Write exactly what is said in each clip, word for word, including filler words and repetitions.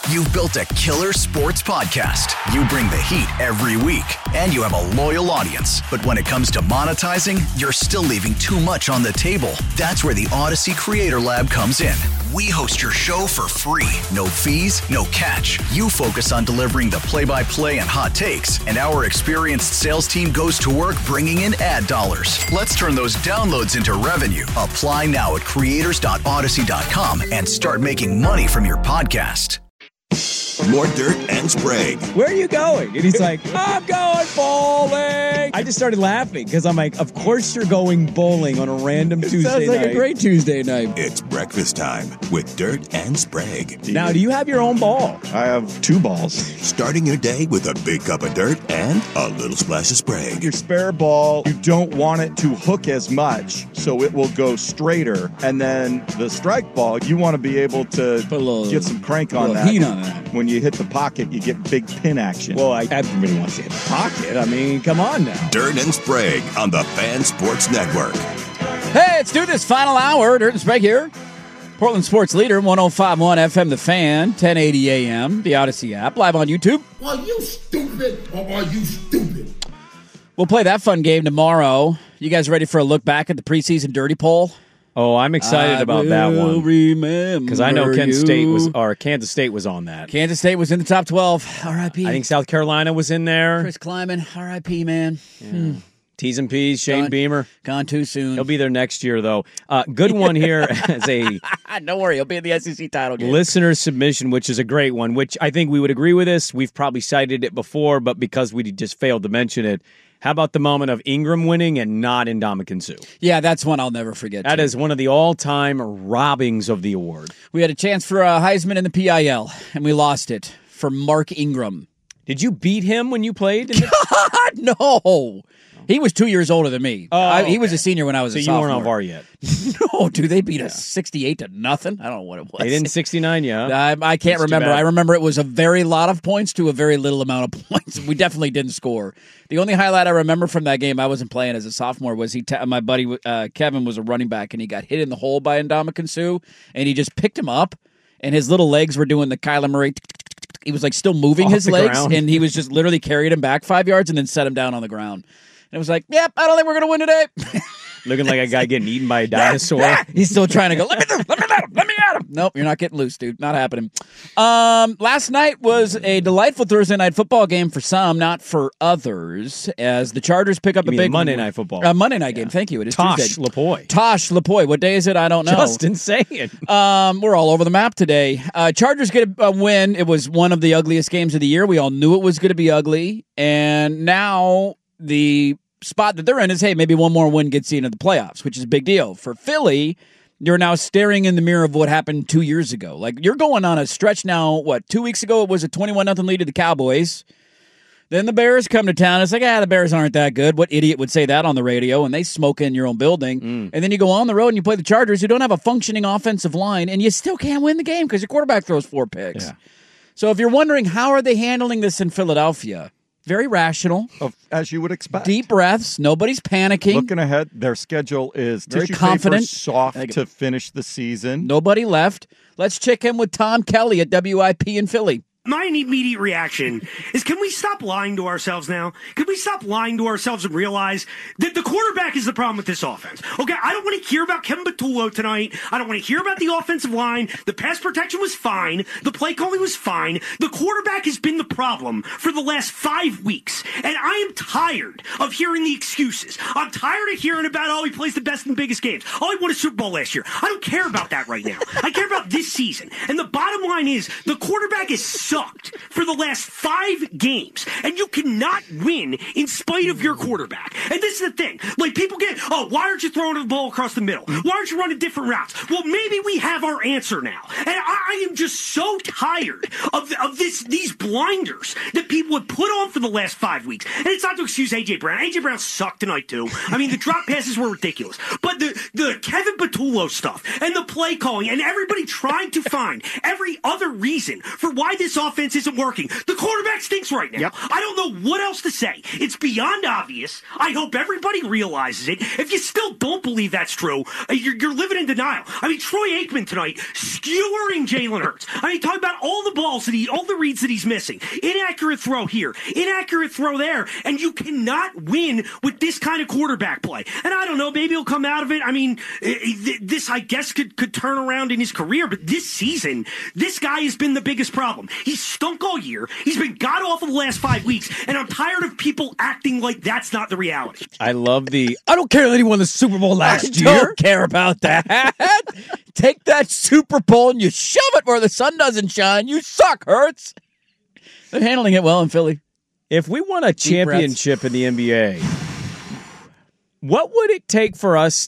You've built a killer sports podcast. You bring the heat every week, and you have a loyal audience. But when it comes to monetizing, you're still leaving too much on the table. That's where the Odyssey Creator Lab comes in. We host your show for free. No fees, no catch. You focus on delivering the play-by-play and hot takes, and our experienced sales team goes to work bringing in ad dollars. Let's turn those downloads into revenue. Apply now at creators dot odyssey dot com and start making money from your podcast. More Dirt and Sprague. Where are you going? And he's like, I'm going bowling. I just started laughing because I'm like, of course you're going bowling on a random Tuesday night. Sounds like night. a great Tuesday night. It's breakfast time with Dirt and Sprague. Do now, do you have your own ball? I have two balls. Starting your day with a big cup of dirt and a little splash of Sprague. Your spare ball, you don't want it to hook as much, so it will go straighter. And then the strike ball, you want to be able to little, get some crank on that. Heat on that. When you hit the pocket, you get big pin action. Well, I, everybody wants to hit the pocket. I mean, come on now. Dirt and Sprague on the Fan Sports Network. Hey, let's do this final hour. Dirt and Sprague here. Portland Sports Leader, one oh five point one F M, The Fan, ten eighty A M, the Odyssey app, live on YouTube. Are you stupid or are you stupid? We'll play that fun game tomorrow. You guys ready for a look back at the preseason Dirty Poll? Oh, I'm excited I about that one because I know Kent State was or Kansas State was on that. Kansas State was in the top twelve. R I P. I think South Carolina was in there. Chris Kleiman. R I P. Man. Yeah. Hmm. T's and P's. Shane gone, Beamer. Gone too soon. He'll be there next year, though. Uh, good one here as a don't worry. He'll be in the S E C title game. Listener submission, which is a great one. Which I think we would agree with this. We've probably cited it before, but because we just failed to mention it. How about the moment of Ingram winning and not Ndamukong Suh? Yeah, that's one I'll never forget. That too. is one of the all-time robbings of the award. We had a chance for uh, Heisman in the P I L, and we lost it for Mark Ingram. Did you beat him when you played? In the- God, no. He was two years older than me. Oh, I, okay. He was a senior when I was so a sophomore. So you weren't on V A R yet. No, dude, they beat yeah. us sixty-eight to nothing. I don't know what it was. They didn't sixty-nine, yeah. I, I can't That's remember. I remember it was a very lot of points to a very little amount of points. We definitely didn't score. The only highlight I remember from that game, I wasn't playing as a sophomore, was he. T- my buddy uh, Kevin was a running back, and he got hit in the hole by Ndamukong Suh, and he just picked him up, and his little legs were doing the Kyler Murray. He was like still moving Off his the legs, ground. and he was just literally carried him back five yards and then set him down on the ground. And it was like, yep, I don't think we're going to win today. Looking like a guy getting eaten by a dinosaur. He's still trying to go, let me, let me at him, let me at him. Nope, you're not getting loose, dude. Not happening. Um, last night was a delightful Thursday night football game for some, not for others, as the Chargers pick up you a mean big Monday night football. Uh, Monday night yeah. game, thank you. It is Tosh Tuesday. Lapoy. Tosh Lapoy. What day is it? I don't know. Justin saying. Um, we're all over the map today. Uh, Chargers get a, a win. It was one of the ugliest games of the year. We all knew it was going to be ugly, and now the spot that they're in is, hey, maybe one more win gets you into the playoffs, which is a big deal. For Philly, you're now staring in the mirror of what happened two years ago. Like, you're going on a stretch now, what, two weeks ago it was a twenty-one nothing lead to the Cowboys. Then the Bears come to town. It's like, ah, the Bears aren't that good. What idiot would say that on the radio? And they smoke in your own building. Mm. And then you go on the road and you play the Chargers, who don't have a functioning offensive line, and you still can't win the game because your quarterback throws four picks. Yeah. So if you're wondering, how are they handling this in Philadelphia? Very rational. As you would expect. Deep breaths. Nobody's panicking. Looking ahead, their schedule is very tissue confident. Paper soft to finish the season. Nobody left. Let's check in with Tom Kelly at W I P in Philly. My immediate reaction is, can we stop lying to ourselves now? Can we stop lying to ourselves and realize that the quarterback is the problem with this offense? Okay, I don't want to hear about Kevin Patullo tonight. I don't want to hear about the offensive line. The pass protection was fine. The play calling was fine. The quarterback has been the problem for the last five weeks. And I am tired of hearing the excuses. I'm tired of hearing about, oh, he plays the best and biggest games. Oh, he won a Super Bowl last year. I don't care about that right now. I care about this season. And the bottom line is, the quarterback is sucked for the last five games, and you cannot win in spite of your quarterback. And this is the thing. Like, people get, oh, why aren't you throwing the ball across the middle? Why aren't you running different routes? Well, maybe we have our answer now. And I, I am just so tired of, of this these blinders that people have put on for the last five weeks. And it's not to excuse A J. Brown. A J. Brown sucked tonight, too. I mean, the drop passes were ridiculous. But the, the Kevin Patullo stuff and the play calling and everybody trying to find every other reason for why this offense isn't working. The quarterback stinks right now. Yep. I don't know what else to say. It's beyond obvious. I hope everybody realizes it. If you still don't believe that's true, you're, you're living in denial. I mean, Troy Aikman tonight skewering Jalen Hurts. I mean, talking about all the balls that he, all the reads that he's missing. Inaccurate throw here, inaccurate throw there, and you cannot win with this kind of quarterback play. And I don't know, maybe he'll come out of it. I mean, this, I guess, could, could turn around in his career, but this season, this guy has been the biggest problem. He's stunk all year. He's been god-awful the last five weeks, and I'm tired of people acting like that's not the reality. I love the, I don't care that he won the Super Bowl last I year. don't care about that. Take that Super Bowl and you shove it where the sun doesn't shine. You suck, Hurts. They're handling it well in Philly. If we won a championship in the N B A, what would it take for us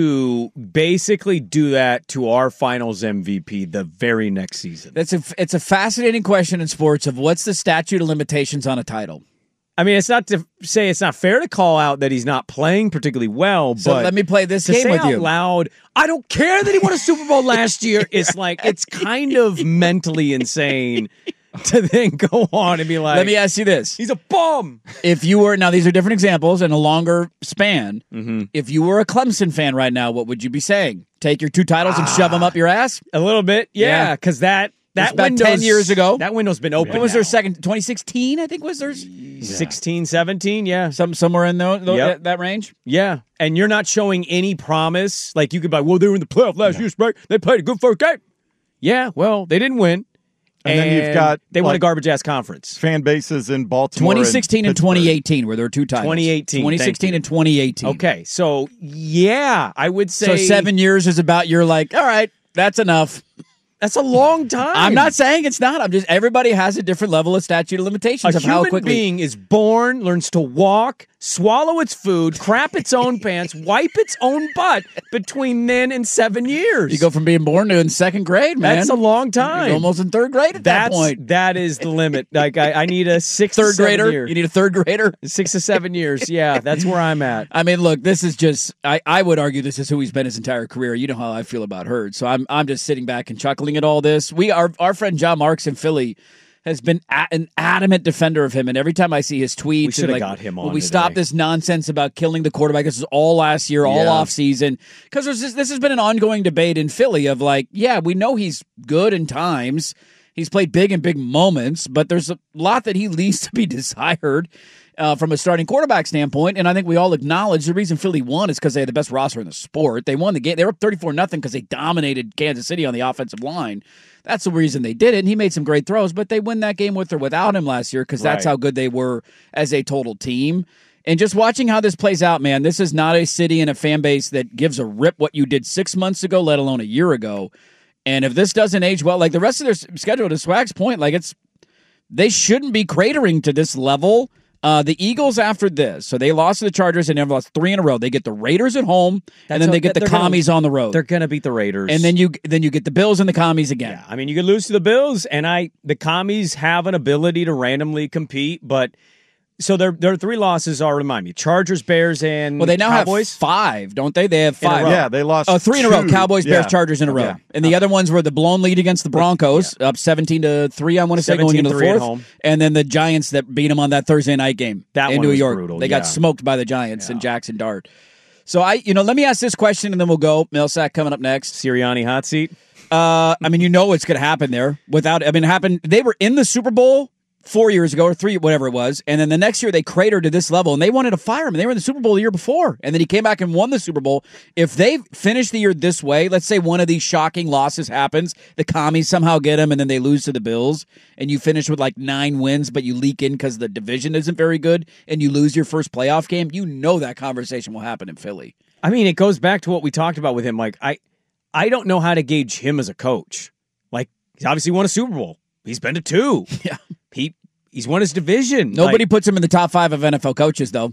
to basically do that to our finals M V P the very next season? That's a, it's a fascinating question in sports of what's the statute of limitations on a title. I mean, it's not to say it's not fair to call out that he's not playing particularly well, so but let me play this to game say with out you. loud, I don't care that he won a Super Bowl last year. It's like, it's kind of mentally insane to then go on and be like, let me ask you this. He's a bum. If you were, now these are different examples in a longer span. Mm-hmm. If you were a Clemson fan right now, what would you be saying? Take your two titles ah, and shove them up your ass? A little bit, yeah, because yeah. that That about ten years ago. That window's been open. When was now. their second? twenty sixteen, I think, was theirs? Yeah. sixteen, seventeen, yeah. Some, somewhere in the, the, yep. that, that range? Yeah. And you're not showing any promise. Like, you could be like, well, they were in the playoff last no. year, right? They played a good first game. Yeah, well, they didn't win. And, and then you've got they like, won a garbage-ass conference. Fan bases in Baltimore. twenty sixteen and, and twenty eighteen were their two titles. twenty eighteen. twenty sixteen and twenty eighteen. Okay, so, yeah, I would say. So seven years is about, you're like, all right, that's enough. That's a long time. I'm not saying it's not. I'm just, everybody has a different level of statute of limitations a of how quickly. A human being is born, learns to walk, swallow its food, crap its own pants, wipe its own butt between then and seven years. You go from being born to in second grade, man. That's a long time. You're almost in third grade at That's, that point. That is the limit. Like I, I need a six third to grader. Year. You need a third grader. Six to seven years. Yeah, that's where I'm at. I mean, look, this is just. I, I would argue this is who he's been his entire career. You know how I feel about Hurts, so I'm I'm just sitting back and chuckling at all this. We our our friend John Marks in Philly has been a, an adamant defender of him, and every time I see his tweets, we should have like, got him on. Will we today. stop this nonsense about killing the quarterback? This is all last year, all yeah. off season, because this, this has been an ongoing debate in Philly of like, yeah, we know he's good in times, he's played big in big moments, but there's a lot that he leaves to be desired. Uh, from a starting quarterback standpoint, and I think we all acknowledge the reason Philly won is because they had the best roster in the sport. They won the game. They were up thirty-four nothing because they dominated Kansas City on the offensive line. That's the reason they did it, and he made some great throws, but they win that game with or without him last year because that's right. how good they were as a total team. And just watching how this plays out, man, this is not a city and a fan base that gives a rip what you did six months ago, let alone a year ago. And if this doesn't age well, like the rest of their schedule, to Swag's point, like it's they shouldn't be cratering to this level. Uh, the Eagles after this, so they lost to the Chargers and they've lost three in a row. They get the Raiders at home, That's and then they get the Commies gonna, on the road. They're going to beat the Raiders, and then you then you get the Bills and the Commies again. Yeah, I mean you could lose to the Bills, and I the Commies have an ability to randomly compete, but. So their their three losses are, remind me, Chargers, Bears, and well, they now Cowboys? have five, don't they? They have five. Yeah, they lost. Oh, three in a row. two. Cowboys, yeah. Bears, Chargers in a row. Yeah. And the other ones were the blown lead against the Broncos, yeah. up seventeen to three. I want to say going into the fourth, home. And then the Giants that beat them on that Thursday night game that in one New was York. Brutal, they yeah. got smoked by the Giants yeah. and Jackson Dart. So I, you know, let me ask this question and then we'll go. Millsack coming up next. Sirianni hot seat. Uh, I mean, you know what's going to happen there. Without, I mean, it happened. They were in the Super Bowl four years ago or three, whatever it was. And then the next year they cratered to this level and they wanted to fire him. And they were in the Super Bowl the year before. And then he came back and won the Super Bowl. If they finish the year this way, let's say one of these shocking losses happens, the Commies somehow get him and then they lose to the Bills and you finish with like nine wins, but you leak in because the division isn't very good and you lose your first playoff game, you know that conversation will happen in Philly. I mean, it goes back to what we talked about with him. Like, I, I don't know how to gauge him as a coach. Like, he's obviously won a Super Bowl. He's been to two. Yeah. He he's won his division. Nobody like, puts him in the top five of N F L coaches, though.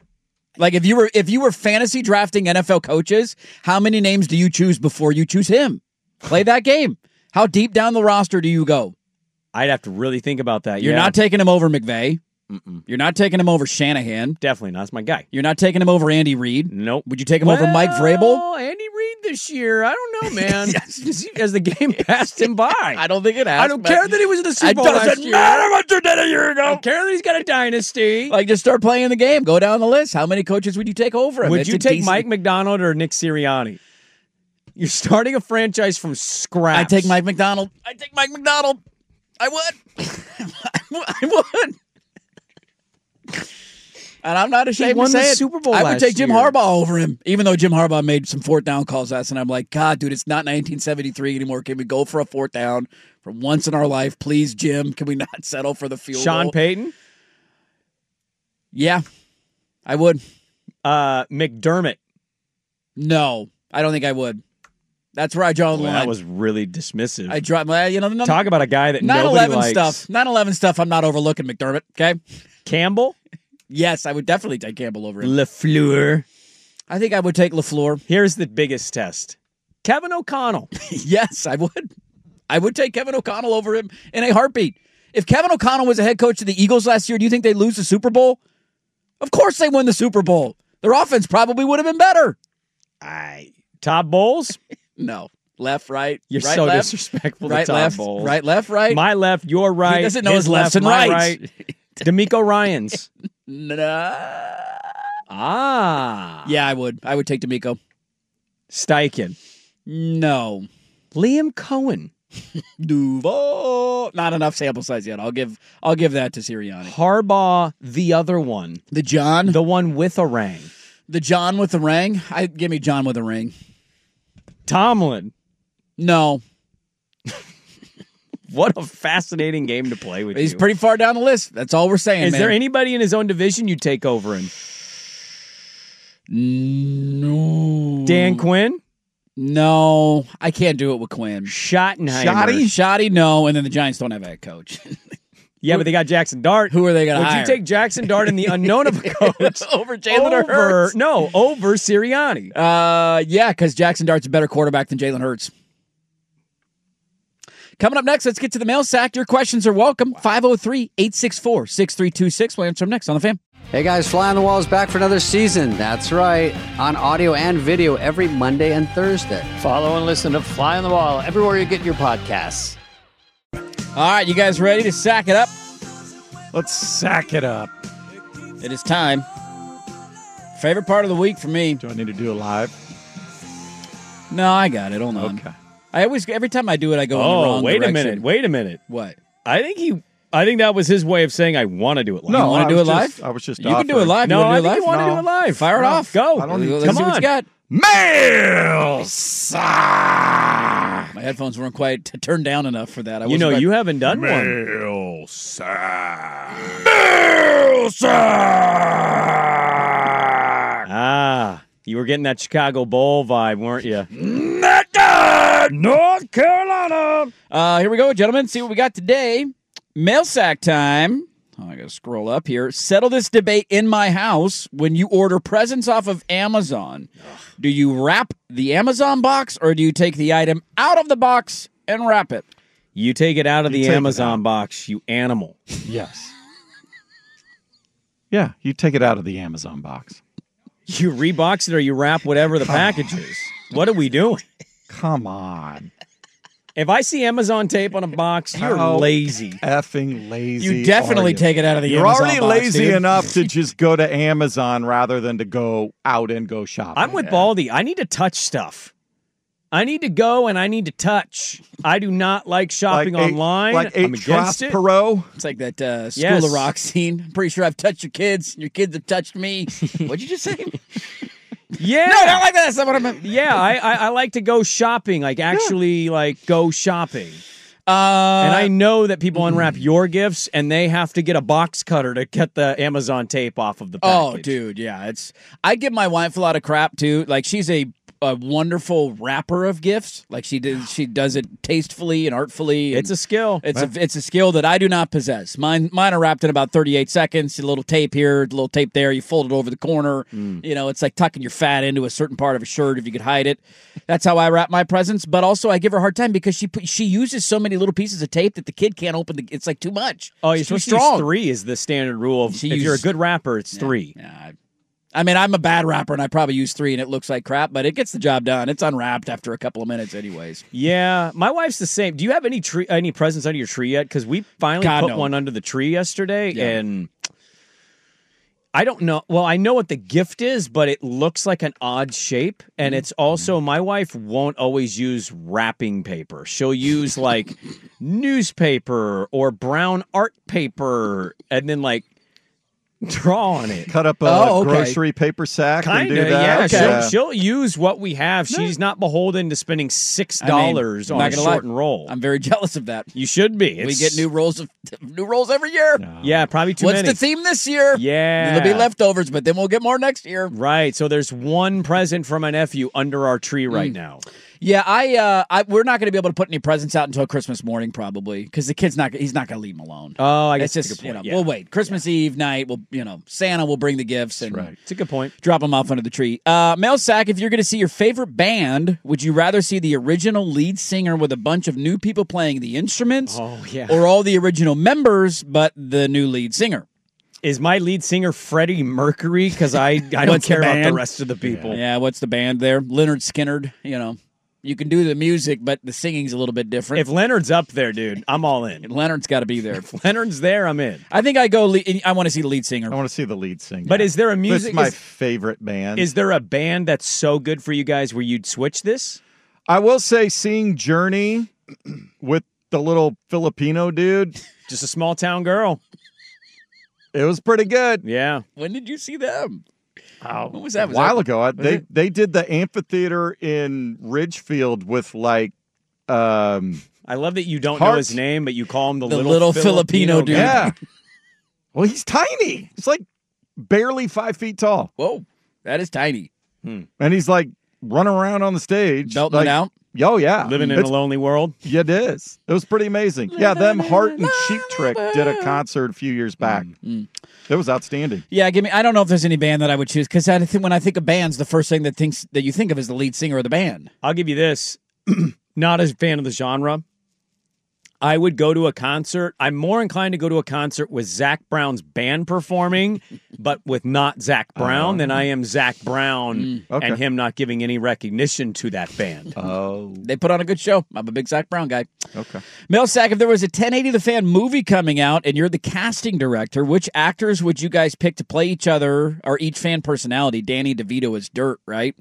Like if you were if you were fantasy drafting N F L coaches, how many names do you choose before you choose him? Play that game. How deep down the roster do you go? I'd have to really think about that. You're yeah. not taking him over McVay. Mm-mm. You're not taking him over Shanahan. Definitely not. That's my guy. You're not taking him over Andy Reid. Nope. Would you take him well, over Mike Vrabel? Andy Reid lead this year. I don't know, man. As the game passed him by. I don't think it has. I don't care that he was in the Super Bowl It last doesn't year. matter what you did a year ago. I don't care that he's got a dynasty. Like, just start playing the game. Go down the list. How many coaches would you take over him? Would It's you a take decent- Mike McDonald or Nick Sirianni? You're starting a franchise from scratch. I take Mike McDonald. I take Mike McDonald. I would. I would. And I'm not ashamed won to say the it. Super Bowl I would last take Jim year. Harbaugh over him, even though Jim Harbaugh made some fourth down calls last, and I'm like, God, dude, it's not nineteen seventy-three anymore. Can we go for a fourth down for once in our life, please, Jim? Can we not settle for the field Sean goal? Payton? Yeah, I would. Uh, McDermott. No, I don't think I would. That's where I draw the Well, line. that was really dismissive. I draw. Well, you know, the Talk about a guy that nine nobody eleven likes. stuff. nine eleven stuff. I'm not overlooking McDermott. Okay. Campbell? Yes, I would definitely take Campbell over him. LaFleur. I think I would take LaFleur. Here's the biggest test. Kevin O'Connell. Yes, I would. I would take Kevin O'Connell over him in a heartbeat. If Kevin O'Connell was a head coach of the Eagles last year, do you think they'd lose the Super Bowl? Of course they win the Super Bowl. Their offense probably would have been better. I Todd Bowles? No. Left, right. You're right, so left, disrespectful right, to Todd left, Bowles. right, left, right. My left, your right. He doesn't know his lefts left, and my rights. right. D'Amico Ryans. Nah. Ah. Yeah, I would. I would take D'Amico. Steichen. No. Liam Cohen. Duval. Not enough sample size yet. I'll give I'll give that to Sirianni. Harbaugh, the other one. The John. The one with a ring. The John with the ring. I give me John with a ring. Tomlin. No. What a fascinating game to play with. He's you. pretty far down the list. That's all we're saying, Is man. there anybody in his own division you'd take over him? No. Dan Quinn? No. I can't do it with Quinn. Schottenheimer. Shoddy? Shoddy, no. And then the Giants don't have a head coach. Yeah, but they got Jackson Dart. Who are they going to Would hire? you take Jackson Dart and the unknown of a coach over Jalen over, Hurts? No, over Sirianni. Uh, yeah, because Jackson Dart's a better quarterback than Jalen Hurts. Coming up next, let's get to the mail sack. Your questions are welcome. five oh three, eight six four, six three two six. We'll answer them next on The Fan. Hey guys, Fly on the Wall is back for another season. That's right. On audio and video every Monday and Thursday. Follow and listen to Fly on the Wall everywhere you get your podcasts. All right, you guys ready to sack it up? Let's sack it up. It is time. Favorite part of the week for me. Do I need to do it live? No, I got it. Hold on. Okay. I always, every time I do it, I go in the Oh, wrong wait a direction. minute. Wait a minute. What? I think he. I think that was his way of saying I want to do it live. You want I to do it was live? just- I was just You can do it offering. live. No, you I want to do think it you want live? to do it live. Fire it No, off. Go. I don't need Let's Come see what on. you got. Mail My headphones weren't quite t- turned down enough for that. I You wasn't know, quite- you haven't done one. Mail sack. Mail sack. Ah, you were getting that Chicago Bowl vibe, weren't you? Not good. North Carolina. Uh, here we go, gentlemen. See what we got today. Mail sack time. Oh, I gotta scroll up here. Settle this debate in my house. When you order presents off of Amazon, do you wrap the Amazon box or do you take the item out of the box and wrap it? You take it out of You the take it Amazon out. box, you animal. Yes. Yeah, you take it out of the Amazon box. You rebox it or you wrap whatever the package is. What are we doing? Come on. If I see Amazon tape on a box, you're How lazy. Effing lazy. You definitely are you? take it out of the You're Amazon already box, lazy dude. enough to just go to Amazon rather than to go out and go shopping. I'm with Baldy. I need to touch stuff. I need to go and I need to touch. I do not like shopping Like eight- online. like eight I'm against it. Perot. It's like that uh, School Yes. of Rock scene. I'm pretty sure I've touched your kids. And your kids have touched me. What'd you just say? Yeah. No, not like that. That's not what I meant. Yeah, I, I, I like to go shopping, like actually like go shopping. Uh, And I know that people unwrap your gifts and they have to get a box cutter to get the Amazon tape off of the package. Oh, dude, yeah. It's I give my wife a lot of crap too. Like she's a, a wonderful wrapper of gifts. Like she does, she does it tastefully and artfully. And It's a skill. it's a it's a skill that I do not possess. Mine mine are wrapped in about thirty-eight seconds. A little tape here, a little tape there. You fold it over the corner. Mm. You know, it's like tucking your fat into a certain part of a shirt if you could hide it. That's how I wrap my presents. But also, I give her a hard time because she put, she uses so many little pieces of tape that the kid can't open the. It's like too much. Oh, you're It's too supposed to use strong. three is the standard rule of She if you're a used- good rapper, it's Yeah, three. Yeah, I- I mean, I'm a bad wrapper, and I probably use three, and it looks like crap, but it gets the job done. It's unwrapped after a couple of minutes anyways. Yeah, my wife's the same. Do you have any tree, any presents under your tree yet? Because we finally God, put no. one under the tree yesterday, Yeah. and I don't know. Well, I know what the gift is, but it looks like an odd shape, and it's also, my wife won't always use wrapping paper. She'll use, like, newspaper or brown art paper, and then, like, draw on it. Cut up a Oh, okay. grocery paper sack Kind and of, do that. yeah. She'll, she'll use what we have. She's not beholden to spending six dollars I mean, on not a gonna lie, short and roll. I'm very jealous of that. You should be. We It's- get new rolls of new rolls every year. Yeah, probably too What's many. the theme this year? Yeah. There'll be leftovers, but then we'll get more next year. Right. So there's one present from my nephew under our tree right now. Yeah, I, uh, I we're not going to be able to put any presents out until Christmas morning, probably, because the kid's not. He's not going to leave them alone. Oh, I guess it's that's just a good you know point. Yeah. we'll wait. Christmas Eve night, we'll you know Santa will bring the gifts and right. It's a good point. drop them off under the tree. Uh, Mel Sack, if you're going to see your favorite band, would you rather see the original lead singer with a bunch of new people playing the instruments, Oh, yeah. or all the original members but the new lead singer? Is my lead singer Freddie Mercury? Because I, I don't What's the care about the band? rest of the people. Yeah, what's the band there? Leonard Skinner. You know, you can do the music, but the singing's a little bit different. If Leonard's up there, dude, I'm all in. Leonard's got to be there. If Leonard's there, I'm in. I think I go. Lead, I want to see the lead singer. I want to see the lead singer. But is there a music? It's my is, favorite band. is there a band that's so good for you guys where you'd switch this? I will say seeing Journey with the little Filipino dude, Just a small town girl. it was pretty good. Yeah. When did you see them? Oh, What was that? a Was while that- ago. I, they it? they did the amphitheater in Ridgefield with like, um, I love that you don't know Hearts. his name, but you call him the, The little, little Filipino dude. yeah. Well, he's tiny. He's like barely five feet tall, Whoa, that is tiny. and he's like running around on the stage, Belting like, it out. Oh yeah, Living in It's- a lonely world. Yeah, it is. It was pretty amazing. Yeah, them Heart and Cheap Trick did a concert a few years back. It was outstanding. Yeah, give me. I don't know if there's any band that I would choose because I think when I think of bands, the first thing that thinks that you think of is the lead singer of the band. I'll give you this. Not a fan of the genre. I would go to a concert. I'm more inclined to go to a concert with Zach Brown's band performing, but with not Zach Brown, than I am Zach Brown Okay. and him not giving any recognition to that band. Oh, They put on a good show. I'm a big Zach Brown guy. okay. Mel Sack, if there was a ten eighty The Fan movie coming out and you're the casting director, which actors would you guys pick to play each other or each fan personality? Danny DeVito is Dirt, right?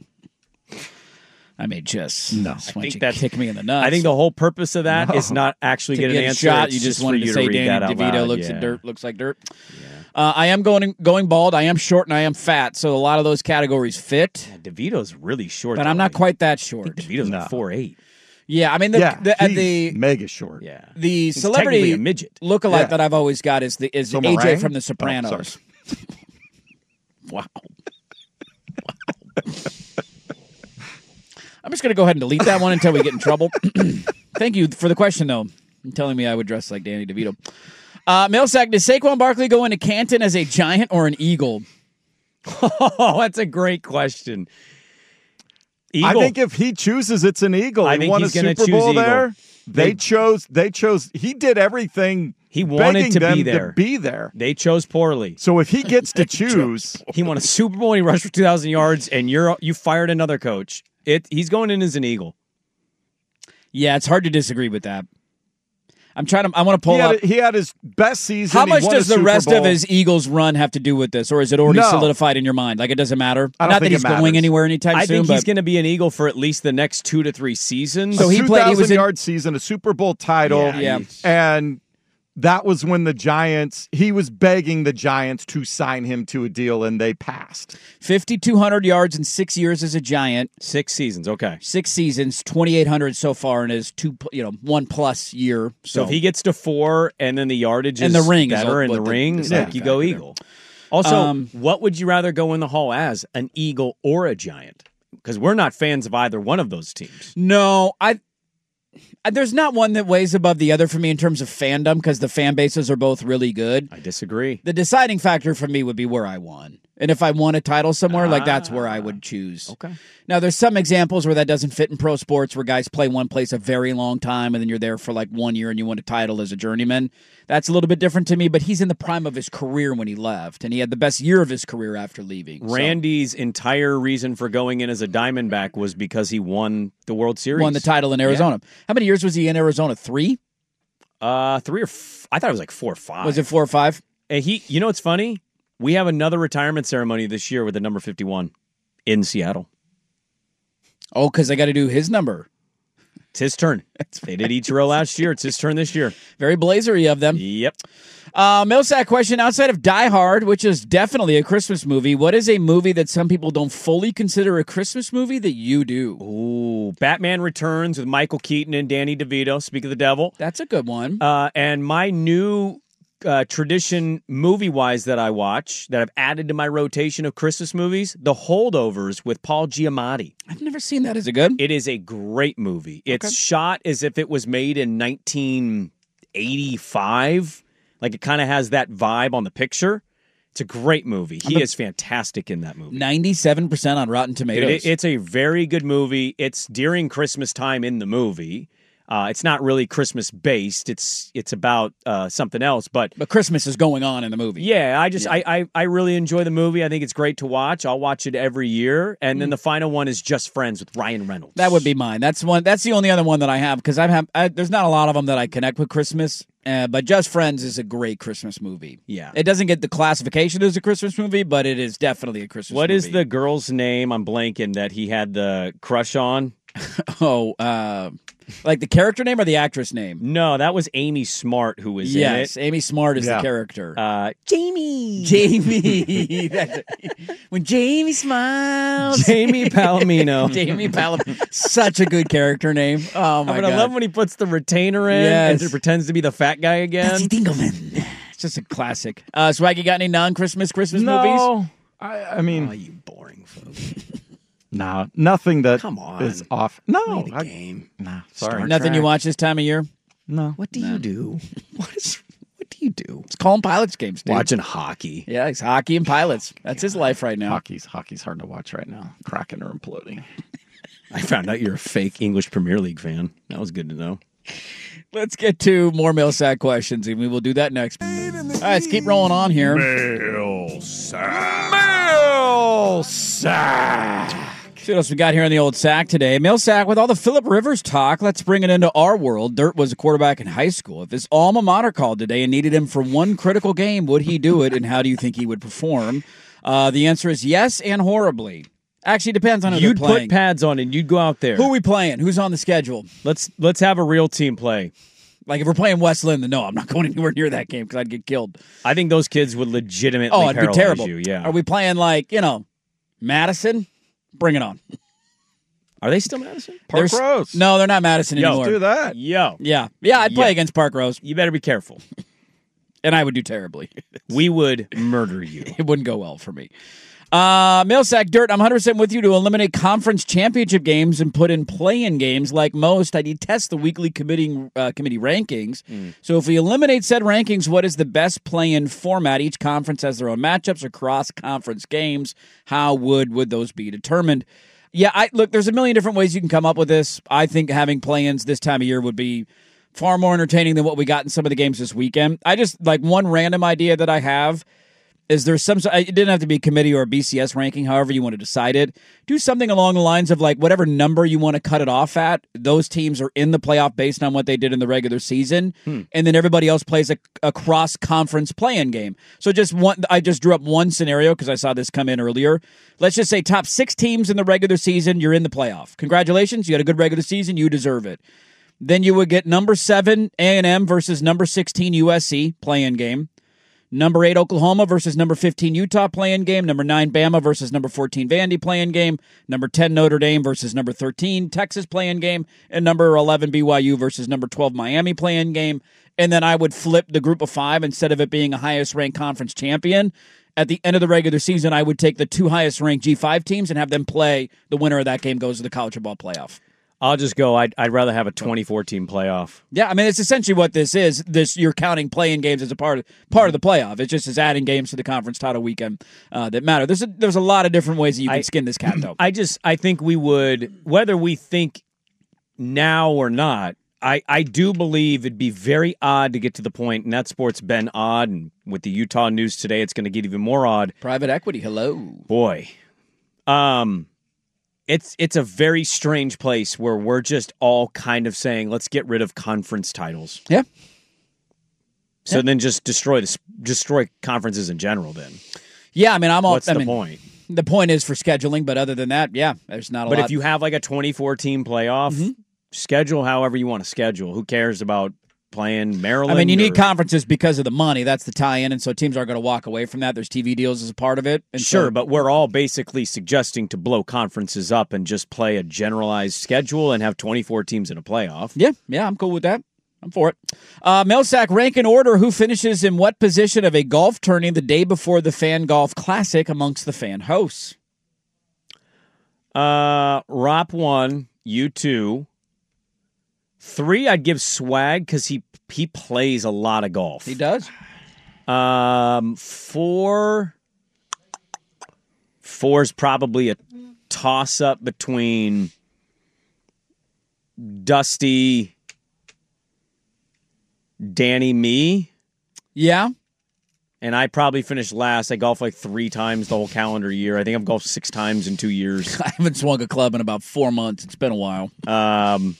I may just no. Just want think you to that's- kick me in the nuts. I think the whole purpose of that is not actually to get an get a answer. shot, It's you just for wanted you to say read Danny that out DeVito loud. looks Yeah. at dirt, looks like dirt. Uh, I am going going bald. I am short and I am fat, so a lot of those categories fit. Yeah, DeVito's really short, But though. I'm not I quite that think short. DeVito's No. like four eight. Yeah, I mean the yeah, the, at he's the mega short. Yeah, the He's celebrity technically a midget. lookalike Yeah. that I've always got is the is So A J Meringue? from The Oh, Sopranos. wow. I'm just going to go ahead and delete that one until we get in trouble. Thank you for the question, though. And telling me I would dress like Danny DeVito. Uh, Millsack, does Saquon Barkley go into Canton as a Giant or an Eagle? Oh, that's a great question. Eagle. I think if he chooses, it's an Eagle. I he think won he's a gonna Super choose Bowl Eagle. there. They, They- chose. They chose. He did everything. He wanted begging to be them there. To be there. They chose poorly. So if he gets to choose, He won a Super Bowl and he rushed for two thousand yards, and you're you fired another coach. It he's going in as an Eagle. Yeah, it's hard to disagree with that. I'm trying to. I want to pull he had, up. he had his best season. How He much won a does the Super rest Bowl. of his Eagles run have to do with this, or is it already No. solidified in your mind? Like it doesn't matter. I don't Not think that he's it matters. going anywhere anytime I soon. think he's but going to be an Eagle for at least the next two to three seasons. So a he played- he was in- yard season, a Super Bowl title, Yeah, Yeah. he's- and that was when the Giants. He was begging the Giants to sign him to a deal, and they passed. fifty-two hundred yards in six years as a Giant, Six seasons, okay. six seasons, twenty-eight hundred so far in his two, you know, one plus year. So So, if he gets to four, and then the yardage And is the ring is better, all- and the what the ring, deciding like you go factor there. Eagle. Also, Um, what would you rather go in the hall as, an Eagle or a Giant? Because we're not fans of either one of those teams. no, I. There's not one that weighs above the other for me in terms of fandom because the fan bases are both really good. I disagree. The deciding factor for me would be where I won. And if I won a title somewhere, ah. like that's where I would choose. Okay. Now, there's some examples where that doesn't fit in pro sports where guys play one place a very long time and then you're there for like one year and you win a title as a journeyman. That's a little bit different to me, but he's in the prime of his career when he left, and he had the best year of his career after leaving. Randy's so. entire reason for going in as a Diamondback was because he won the World Series. Won the title in Arizona. Yeah. How many years was he in Arizona? Three? Uh, three or f- I thought it was like four or five. Was it four or five? And he, you know what's funny? We have another retirement ceremony this year with the number fifty-one in Seattle. Oh, because I got to do his number. It's his turn. They did Ichiro last year. It's his turn this year. Very blazery of them. Yep. Uh, Millsack question, outside of Die Hard, which is definitely a Christmas movie, what is a movie that some people don't fully consider a Christmas movie that you do? Ooh, Batman Returns with Michael Keaton and Danny DeVito, Speak of the Devil. That's a good one. Uh, and my new uh, tradition movie-wise that I watch, that I've added to my rotation of Christmas movies, The Holdovers with Paul Giamatti. I've never seen that. Is it good? It is a great movie. It's Okay. shot as if it was made in nineteen eighty-five. Like, it kind of has that vibe on the picture. It's a great movie. He a, is fantastic in that movie. ninety-seven percent on Rotten Tomatoes. It, it, it's a very good movie. It's during Christmas time in the movie. Uh, it's not really Christmas-based. It's it's about uh, something else. But but Christmas is going on in the movie. Yeah, I just yeah. I, I I really enjoy the movie. I think it's great to watch. I'll watch it every year. And mm. then the final one is Just Friends with Ryan Reynolds. That would be mine. That's one. That's the only other one that I have because I have. I, there's not a lot of them that I connect with Christmas. Uh, but Just Friends is a great Christmas movie. Yeah. It doesn't get the classification as a Christmas movie, but it is definitely a Christmas what movie. What is the girl's name? I'm blanking that he had the crush on. oh, uh, like the character name or the actress name? No, that was Amy Smart who was yes, in it. Yes, Amy Smart is yeah. the character. Uh, Jamie. Jamie. When Jamie smiles. Jamie Palomino. Jamie Palomino. Such a good character name. Oh, my I mean, God. I love when he puts the retainer in yes. and pretends to be the fat guy again. Betsy Dinkelman. It's just a classic. Uh, Swaggy, got any non-Christmas Christmas no, movies? I, I mean... Oh, you boring folks. No, nothing that Come on. is off. No, Play the I, game. Nah, sorry. Nothing you watch this time of year? No. What do no. you do? What is? What do you do? It's calling pilots games, dude. Watching hockey. Yeah, it's hockey and pilots. That's his life right now. Hockey's hockey's hard to watch right now. Kraken are imploding. I found out you're a fake English Premier League fan. That was good to know. Let's get to more Millsack questions, and we will do that next. All right, let's keep rolling on here. Millsack. Millsack. See what else we got here in the old sack today. Millsack, with all the Phillip Rivers talk, let's bring it into our world. Dirt was a quarterback in high school. If his alma mater called today and needed him for one critical game, would he do it, and how do you think he would perform? Uh, the answer is yes, and horribly. Actually, depends on who you'd they're playing. Put pads on and you'd go out there. Who are we playing? Who's on the schedule? Let's let's have a real team play. Like if we're playing West Linden, no, I'm not going anywhere near that game because I'd get killed. I think those kids would legitimately oh, it'd paralyze be terrible. you. Yeah. Are we playing like you know, Madison? Bring it on. Are they still Madison? Park They're, Rose. No, they're not Madison Yo, anymore. Let's do that. Yo. Yeah, yeah, I'd play yeah. against Park Rose, You better be careful. and I would do terribly. We would murder you. It wouldn't go well for me. Uh, Millsack Dirt, I'm one hundred percent with you to eliminate conference championship games and put in play-in games like most. I detest the weekly committee, uh, committee rankings. Mm. So if we eliminate said rankings, what is the best play-in format? Each conference has their own matchups or cross-conference games. How would, would those be determined? Yeah, I look, there's a million different ways you can come up with this. I think having play-ins this time of year would be far more entertaining than what we got in some of the games this weekend. I just, like, one random idea that I have is there some, it didn't have to be a committee or a B C S ranking, however you want to decide it. Do something along the lines of like whatever number you want to cut it off at, those teams are in the playoff based on what they did in the regular season, hmm. and then everybody else plays a, a cross-conference play-in game. So just one, I just drew up one scenario because I saw this come in earlier. Let's just say top six teams in the regular season, you're in the playoff. Congratulations, you had a good regular season, you deserve it. Then you would get number seven A and M versus number sixteen U S C play-in game. Number eight, Oklahoma versus number fifteen, Utah play-in game. Number nine, Bama versus number fourteen, Vandy play-in game. Number ten, Notre Dame versus number thirteen, Texas play-in game. And number eleven, B Y U versus number twelve, Miami play-in game. And then I would flip the group of five. Instead of it being a highest-ranked conference champion, at the end of the regular season, I would take the two highest-ranked G five teams and have them play. The winner of that game goes to the college football playoff. I'll just go. I'd, I'd rather have a twenty-four team playoff. Yeah, I mean, it's essentially what this is. This You're counting play-in games as a part of part of the playoff. It's just is adding games to the conference title weekend uh, that matter. There's a, there's a lot of different ways that you can I, skin this cat, though. I just I think we would, whether we think now or not, I, I do believe it'd be very odd to get to the point, and that sport's been odd, and with the Utah news today, it's going to get even more odd. Private equity, hello. Boy. Um... It's it's a very strange place where we're just all kind of saying, let's get rid of conference titles. Yeah. So yeah. then just destroy this, destroy conferences in general then. Yeah, I mean, I'm all... What's I the mean, point? The point is for scheduling, but other than that, yeah, there's not a but lot. But if you have like a twenty-four team playoff, mm-hmm. schedule however you want to schedule. Who cares about playing Maryland? I mean, you or... need conferences because of the money. That's the tie-in, and so teams aren't going to walk away from that. There's T V deals as a part of it. And sure, so... but we're all basically suggesting to blow conferences up and just play a generalized schedule and have twenty-four teams in a playoff. Yeah, yeah, I'm cool with that. I'm for it. Uh, Millsack, rank in order who finishes in what position of a golf tourney the day before the Fan Golf Classic amongst the fan hosts? Uh, Rop one, you two. Three, I'd give Swag because he he plays a lot of golf. He does. Um, four, four's probably a toss-up between Dusty, Danny, me. Yeah. And I probably finished last. I golfed like three times the whole calendar year. I think I've golfed six times in two years. I haven't swung a club in about four months. It's been a while. Um...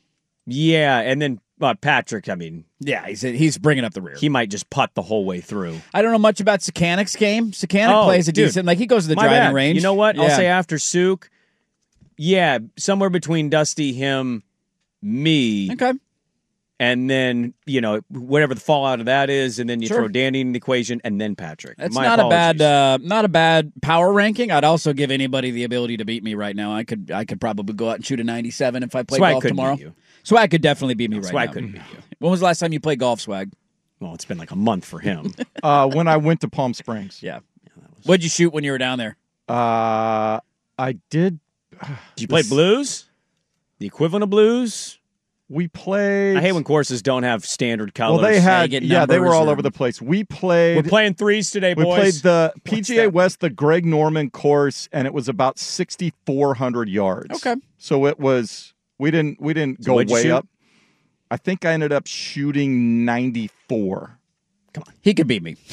Yeah, and then uh, Patrick, I mean... Yeah, he's he's bringing up the rear. He might just putt the whole way through. I don't know much about Sakanic's game. Sakanik oh, plays a dude, decent... Like, he goes to the my driving bad. range. You know what? Yeah. I'll say after Suk, yeah, somewhere between Dusty, him, me... Okay. And then, you know, whatever the fallout of that is, and then you sure. throw Danny in the equation, and then Patrick. That's My not apologies. a bad, uh, not a bad power ranking. I'd also give anybody the ability to beat me right now. I could, I could probably go out and shoot a ninety-seven if I played Swag golf tomorrow. Beat you. Swag could definitely beat me no, right Swag now. couldn't beat you. When was the last time you played golf, Swag? Well, it's been like a month for him. uh, when I went to Palm Springs. Yeah. yeah was... What'd you shoot when you were down there? Uh, I did. Did you play blues? The equivalent of blues? We played. I hate when courses don't have standard colors. Well, they had. Yeah, they were all or... over the place. We played. We're playing threes today, boys. We played the P G A West, the Greg Norman course, and it was about sixty-four hundred yards. Okay. So it was. We didn't. We didn't so go way up. I think I ended up shooting ninety-four. Come on, he could beat me.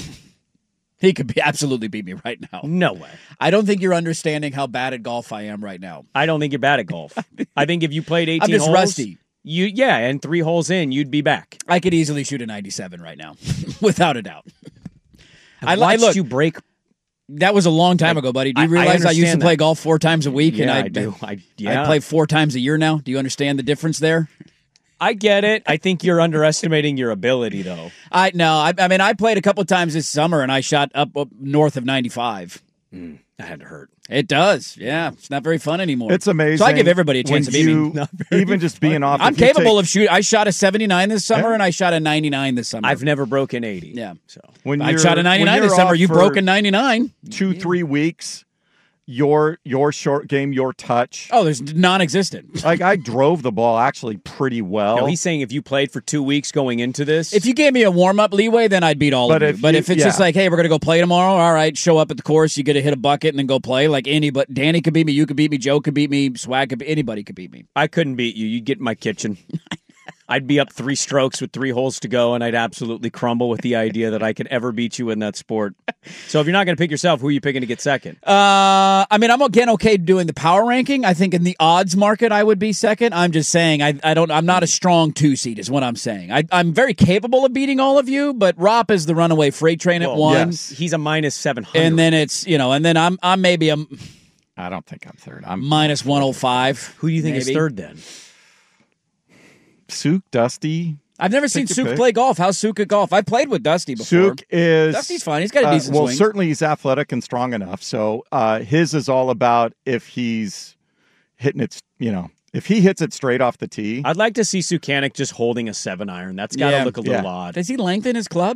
He could be absolutely beat me right now. No way. I don't think you're understanding how bad at golf I am right now. I don't think you're bad at golf. I think if you played eighteen I'm just holes, rusty. You yeah, and three holes in, you'd be back. I could easily shoot a ninety-seven right now, without a doubt. I watched I, look, you break. That was a long time ago, buddy. Do you I, realize I, I used to that. play golf four times a week? Yeah, and I, I do. I, yeah. I play four times a year now. Do you understand the difference there? I get it. I think you're underestimating your ability, though. I no. I, I mean, I played a couple times this summer, and I shot up, up north of ninety-five. Mm, that had to hurt. It does. Yeah, it's not very fun anymore. It's amazing. So I give everybody a chance to beat you, me. Even just being off. I'm capable take... of shooting. I shot a seventy-nine this summer, yeah. and I shot a ninety-nine this summer. I've never broken eighty. Yeah. So when I shot a ninety-nine this summer. You've broken ninety-nine. Two, three weeks. Your your short game, your touch. Oh, there's non-existent. Like I drove the ball actually pretty well. No, he's saying if you played for two weeks going into this, if you gave me a warm-up leeway, then I'd beat all but of you. If but you, if it's yeah. just like, hey, we're gonna go play tomorrow, all right, show up at the course, you get to hit a bucket and then go play. Like any, but Danny could beat me, you could beat me, Joe could beat me, Swag could be, anybody could beat me. I couldn't beat you. You'd get in my kitchen. I'd be up three strokes with three holes to go, and I'd absolutely crumble with the idea that I could ever beat you in that sport. So if you're not going to pick yourself, who are you picking to get second? Uh, I mean, I'm again okay doing the power ranking. I think in the odds market, I would be second. I'm just saying, I, I don't. I'm not a strong two seed, is what I'm saying. I, I'm very capable of beating all of you, but Rop is the runaway freight train at well, one. Yes. He's a minus seven hundred, and then it's you know, and then I'm I'm maybe a. I don't think I'm third. I'm minus one oh five. Who do you think maybe. is third then? Suk, Dusty. I've never seen Suk play golf. How's Suk at golf? I played with Dusty before. Suk is Dusty's fine. He's got a decent uh, well, swing. certainly he's athletic and strong enough. So uh, his is all about if he's hitting it. You know, if he hits it straight off the tee. I'd like to see Sukanik just holding a seven iron. That's got to yeah, look a little yeah. odd. Does he lengthen his clubs?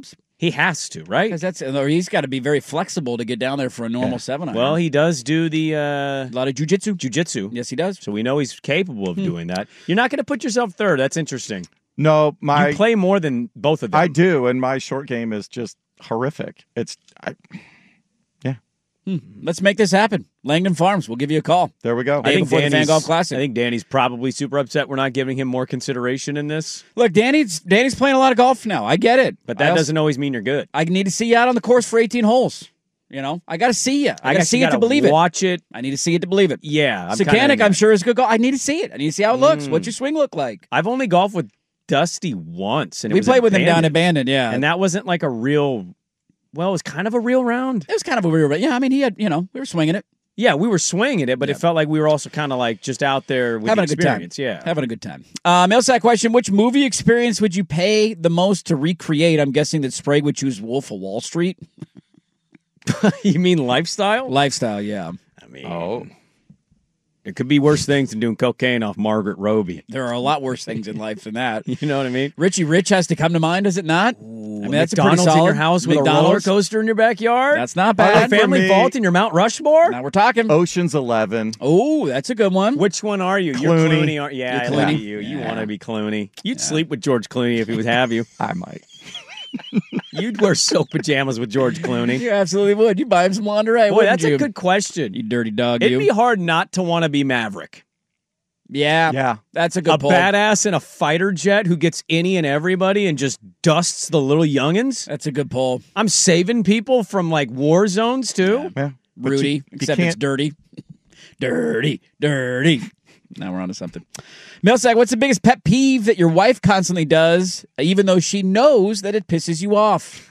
He has to, right? Because that's or he's got to be very flexible to get down there for a normal yeah. seven iron. Well, he does do the uh, a lot of jujitsu. Jujitsu, yes, he does. So we know he's capable of hmm. doing that. You're not going to put yourself third. That's interesting. No, my you play more than both of them. I do, and my short game is just horrific. It's, I, yeah. Hmm. Let's make this happen. Langdon Farms, we'll give you a call. There we go. I think Danny's, the Fan Golf Classic. I think Danny's probably super upset we're not giving him more consideration in this. Look, Danny's Danny's playing a lot of golf now. I get it, but that also, doesn't always mean you're good. I need to see you out on the course for eighteen holes. You know, I got to see you. I, I got to see it to believe watch it. Watch it. I need to see it to believe it. Yeah, I'm Sakanic, I'm sure is good golf. I need to see it. I need to see how it looks. Mm. What's your swing look like? I've only golfed with Dusty once, and it we was played with abandoned. him down abandoned. Yeah, and that wasn't like a real. Well, it was kind of a real round. It was kind of a real round. Yeah, I mean, he had, you know, we were swinging it. Yeah, we were swinging it, but yeah. it felt like we were also kind of like just out there with having the a good time. Yeah, having a good time. Uh, mail sack question: which movie experience would you pay the most to recreate? I'm guessing that Sprague would choose Wolf of Wall Street. You mean lifestyle? Lifestyle, yeah. I mean, oh. It could be worse things than doing cocaine off Margaret Robbie. There are a lot worse things in life than that. You know what I mean? Richie Rich has to come to mind, does it not? Ooh, I mean, that's McDonald's a pretty solid in your house with McDonald's. a roller coaster in your backyard. That's not bad. A family vault in your Mount Rushmore. Now we're talking Ocean's Eleven. Oh, that's a good one. Which one are you? Clooney. You're Clooney. Aren't, yeah, You're I Clooney. like you. You Yeah. want to be Clooney. You'd Yeah. sleep with George Clooney if he would have you. I might. You'd wear silk pajamas with George Clooney. You absolutely would. You buy him some lingerie. Boy, that's you? a good question. You dirty dog. It'd you. be hard not to want to be Maverick. Yeah, yeah, that's a good a pull. badass in a fighter jet who gets any and everybody and just dusts the little youngins. That's a good pull. I'm saving people from like war zones too. Yeah, Rudy, you, except you it's dirty, dirty, dirty. Now we're on to something. Millsack, what's the biggest pet peeve that your wife constantly does, even though she knows that it pisses you off?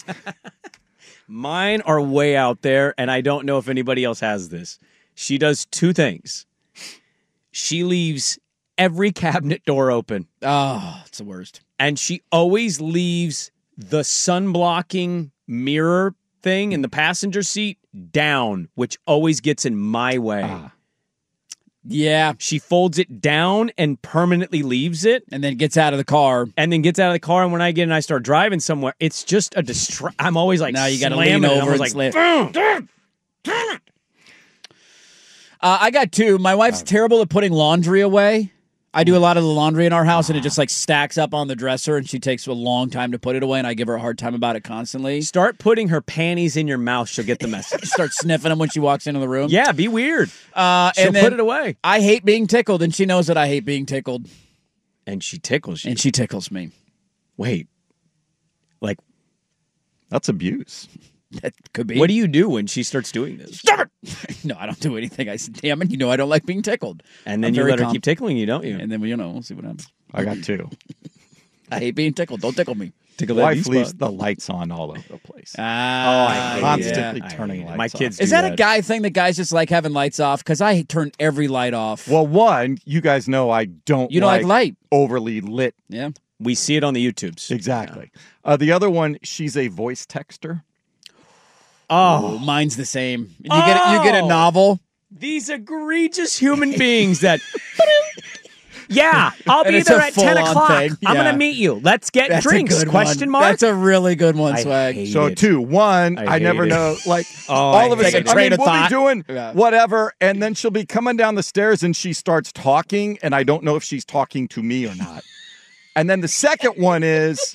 Mine are way out there, and I don't know if anybody else has this. She does two things. She leaves every cabinet door open. Oh, it's the worst. And she always leaves the sun-blocking mirror thing in the passenger seat down, which always gets in my way. Ah. Yeah. She folds it down and permanently leaves it. And then gets out of the car. And then gets out of the car, and when I get in, I start driving somewhere, it's just a distra- I'm always like, now you got to lean over and like, slam. Damn it. Uh, I got two. My wife's terrible at putting laundry away. I do a lot of the laundry in our house, and it just like stacks up on the dresser, and she takes a long time to put it away, and I give her a hard time about it constantly. Start putting her panties in your mouth. She'll get the message. Start sniffing them when she walks into the room. Yeah, be weird. Uh, She'll and then put it away. I hate being tickled, and she knows that I hate being tickled. And she tickles you. And she tickles me. Wait. Like, that's abuse. That could be. What do you do when she starts doing this? Stop it! No, I don't do anything. I said, damn it, you know I don't like being tickled. And then I'm you very let her calm. keep tickling you, don't you? And then, you know, we'll see what happens. I got two. I hate being tickled. Don't tickle me. Tickle Wife leaves the lights on all over the place. Ah, oh, I hate constantly yeah. turning lights My off. kids Is do that, that a guy thing that guys just like having lights off? Because I turn every light off. Well, one, you guys know I don't You don't like light. overly lit. Yeah. We see it on the YouTubes. Exactly. Yeah. Uh, the other one, she's a voice texter. Oh, mine's the same. You oh, get a, you get a novel. These egregious human beings that. Yeah, I'll And be it's there a at ten full-on o'clock. thing. I'm Yeah. going to meet you. Let's get That's drinks. a good Question one. mark. That's a really good one, I Swag. hate So it. two, one, I I, hate never it. know, like Oh, all I of a hate sudden, it. I mean, Train of we'll thought. be doing Yeah. whatever, and then she'll be coming down the stairs, and she starts talking, and I don't know if she's talking to me or not. And then the second one is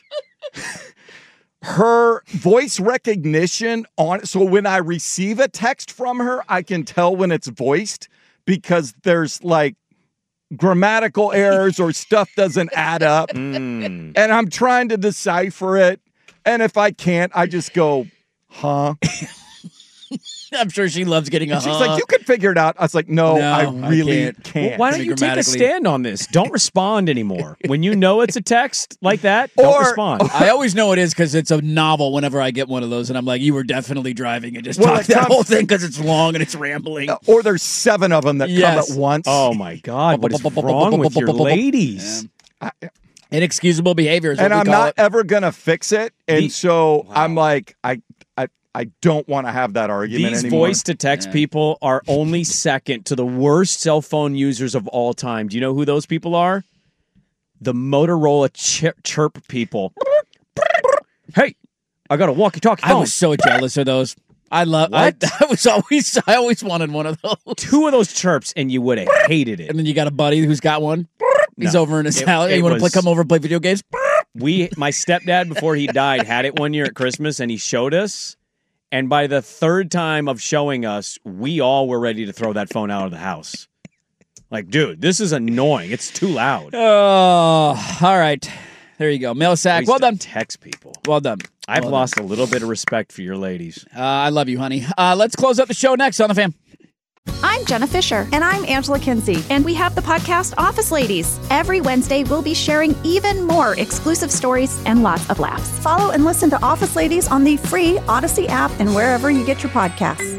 her voice recognition on. So when I receive a text from her, I can tell when it's voiced because there's like grammatical errors or stuff doesn't add up. Mm. And I'm trying to decipher it. And if I can't, I just go, huh? I'm sure she loves getting a And she's huh. like, you can figure it out. I was like, no, No, I I really can't. can't. Well, why don't I mean, you take a grammatically- stand on this? Don't respond anymore. When you know it's a text like that, don't Or- respond. I always know it is because it's a novel whenever I get one of those, and I'm like, you were definitely driving and just Well, talk it that comes- whole thing because it's long and it's rambling. Or there's seven of them that Yes. come at once. Oh, my God. What is wrong with your ladies? Yeah. Inexcusable behavior is what and we I'm call not it. ever going to fix it. And The- so I'm like, I, I, I don't want to have that argument These anymore. voice-to-text Yeah. people are only second to the worst cell phone users of all time. Do you know who those people are? The Motorola chir- chirp people. Hey, I got a walkie-talkie I phone. was so jealous of those. I love. I, I was always. I always wanted one of those. Two of those chirps, and you would have hated it. And then you got a buddy who's got one. He's No. over in his It- house. it You want to was- come over and play video games? We, my stepdad, before he died, had it one year at Christmas, and he showed us. And by the third time of showing us, we all were ready to throw that phone out of the house. Like, dude, this is annoying. It's too loud. Oh, all right. There you go. Mail I sack. used Well to done. Text people. Well done. I've Well lost a little bit of respect for your ladies. done. Uh, I love you, honey. Uh, let's close up the show next on the Fan. I'm Jenna Fisher. And I'm Angela Kinsey. And we have the podcast Office Ladies. Every Wednesday, we'll be sharing even more exclusive stories and lots of laughs. Follow and listen to Office Ladies on the free Odyssey app and wherever you get your podcasts.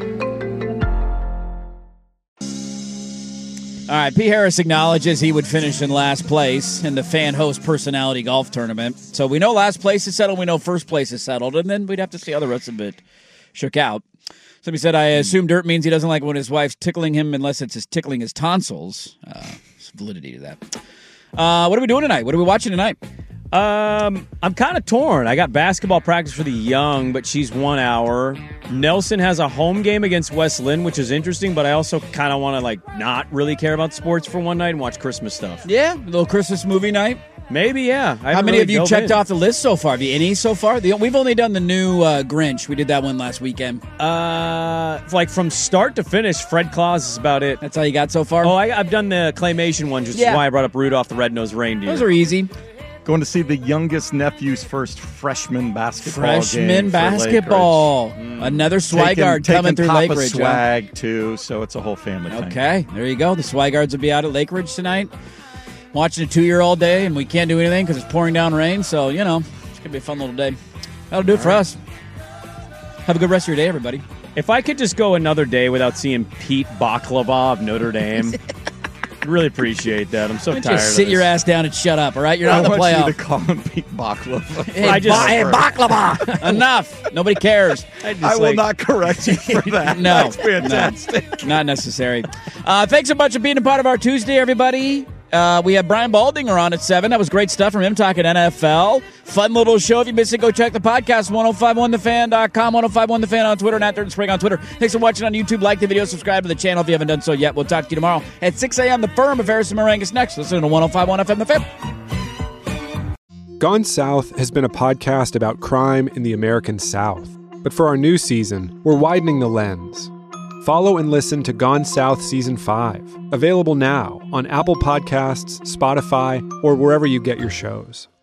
All right. P. Harris acknowledges he would finish in last place in the Fan Host Personality Golf Tournament. So we know last place is settled. We know first place is settled. And then we'd have to see how the rest of it shook out. Somebody said, I assume dirt means he doesn't like when his wife's tickling him unless it's his tickling his tonsils. Uh, there's validity to that. Uh, what are we doing tonight? What are we watching tonight? Um, I'm kind of torn. I got basketball practice for the young, but she's one hour. Nelson has a home game against West Lynn, which is interesting, but I also kind of want to like not really care about sports for one night and watch Christmas stuff. Yeah, a little Christmas movie night. Maybe, yeah. I How haven't many really of you dove checked in. off the list so far? Have you any so far? The, we've only done the new uh, Grinch. We did that one last weekend. Uh, like from start to finish, Fred Claus is about it. That's all you got so far? Oh, I, I've done the claymation one, which Yeah. is why I brought up Rudolph the Red-Nosed Reindeer. Those are easy. Going to see the youngest nephew's first freshman basketball Freshman game for basketball. Another Swigard Taking- coming taking through Papa Lake Ridge. huh? swag, too, so it's a whole family thing. Okay, there you go. The Swigards will be out at Lake Ridge tonight. Watching a two-year all day, and we can't do anything because it's pouring down rain. So, you know, it's going to be a fun little day. That'll do it for us. Have a good rest of your day, everybody. If I could just go another day without seeing Pete Baklava of Notre Dame, I'd really appreciate that. I'm so Why don't tired you of sit this. your ass down and shut up, all right? You're I not in the want you playoff. to call him Pete Baklava. Hey, I just- ba- hey, baklava! Enough. Nobody cares. I, just, I will like, not correct you for that. No. That's fantastic. No, not necessary. Uh, thanks a bunch for being a part of our Tuesday, everybody. Uh, we have Brian Baldinger on at seven. That was great stuff from him talking N F L. Fun little show. If you missed it, go check the podcast, ten fifty-one the fan dot com, ten fifty-one the fan on Twitter, and at Dirt and Spring on Twitter. Thanks for watching on YouTube. Like the video, subscribe to the channel if you haven't done so yet. We'll talk to you tomorrow at six a.m. The Firm of Harrison Marangus next. Listen to ten fifty-one F M The Fan. Gone South has been a podcast about crime in the American South. But for our new season, we're widening the lens. Follow and listen to Gone South Season five, available now on Apple Podcasts, Spotify, or wherever you get your shows.